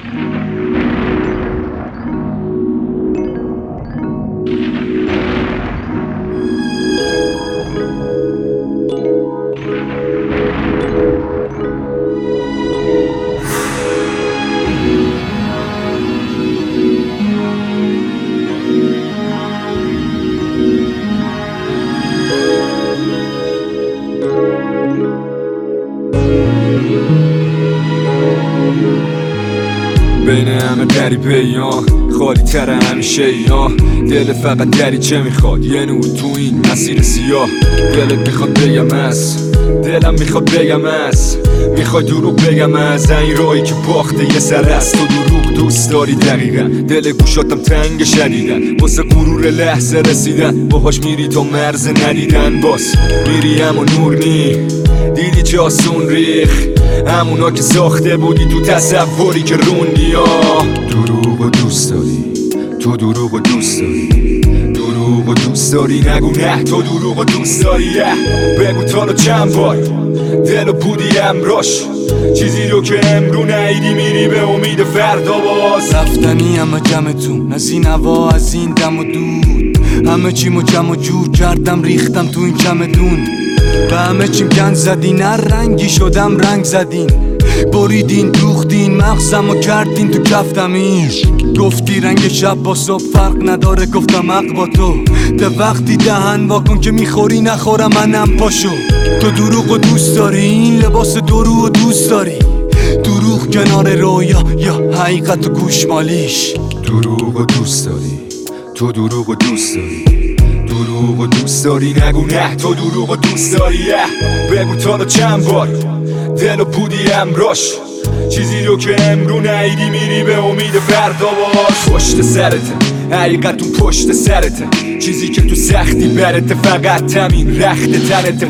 بین همه غریبه یا خالی تر همیشه یا دل فقط دریچه میخواد یه نور تو این مسیر سیاه. دلت میخواد بگم از دلم میخواد بگم از میخوای دروغ بگم از این راهی که باخته یه سر است. تو دروغ دوست داری دقیقا، دل گوشاتم تنگ شدیدن واسه غرور لحظه رسیدن. باهاش میری تا مرز ندیدن، باز میری اما نور نی دیدی چه آسون ریخ همونا که ساخته بودی تو تصوری که روندی. دروغ و دوست داری، تو دروغ و دوست داری، دروغ و دوست داری، نگو نه تو دروغ و دوست داری. بگو تا رو چند بار دلو بودی امراش، چیزی رو که امرو نیدی میری به امید فردا باز. رفتنی همه جمعتون از این هوا از این دم و دود، همه چیمو جمع و جور کردم ریختم تو این چمدون. به همه چیم گند زدین، هر رنگی شدم رنگ زدین، بریدین دوختین مغزم و کردین تو کفتمیش. گفتی رنگ شب با صبح فرق نداره، گفتم حق با تو. ده وقتی دهن واکن که میخوری نخورم منم پاشو. تو دروغ و دوست داری، این لباس دروغ و دوست داری، دروغ کنار رویا یا حقیقت و گوشمالیش. دروغ و دوست داری، تو دروغ و دوست داری، دروغ و دوست داری، نگو نه تو دروغ و دوست داری. بگو تا رو چند بار دلو بودی امراش، چیزی رو که امرو نیدی میری به امید فردا باز. پشت سرته حقیقت اون پشت سرته، چیزی که تو سختی برته فقط تمین رخت تنته.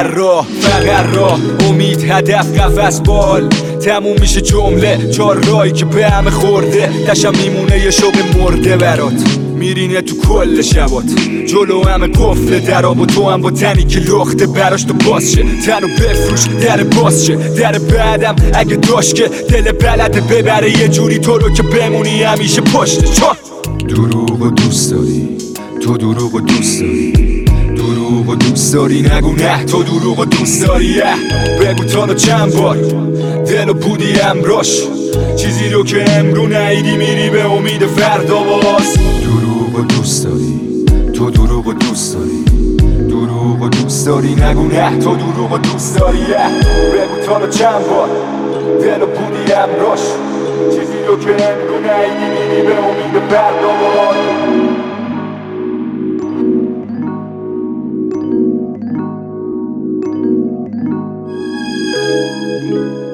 فقط راه امید هدف قفس بال تموم میشه جمله. چار راهی که به همه خورده دشم میمونه یه شوق مرده برات. میرینه تو کل شبات جلو همه قفل دراب و تو هم با تنی که لخته براش تو باز شه. تنو بفروش در باز شه، در بعدم اگه داشت که دل بلده ببره یه جوری تو رو که بمونی همیشه پشت چا. دروغ و دوست داری، تو دروغ و دوست داری، دروغ و دوست داری، نگو نه تو دروغ و دوست داری. بگو تا رو چند بار دلو بودی امراش، چیزی رو که امرو نیدی میری به امید فردا باز. دروغ و دوست داری، تو دروغ و دوست داری، دروغ و دوست داری، نگو نه تو دروغ و دوست داری. بگو تا رو چند بار دلو بودی امراش، چیزی رو که امرو نیدی میری به امید فردا باز.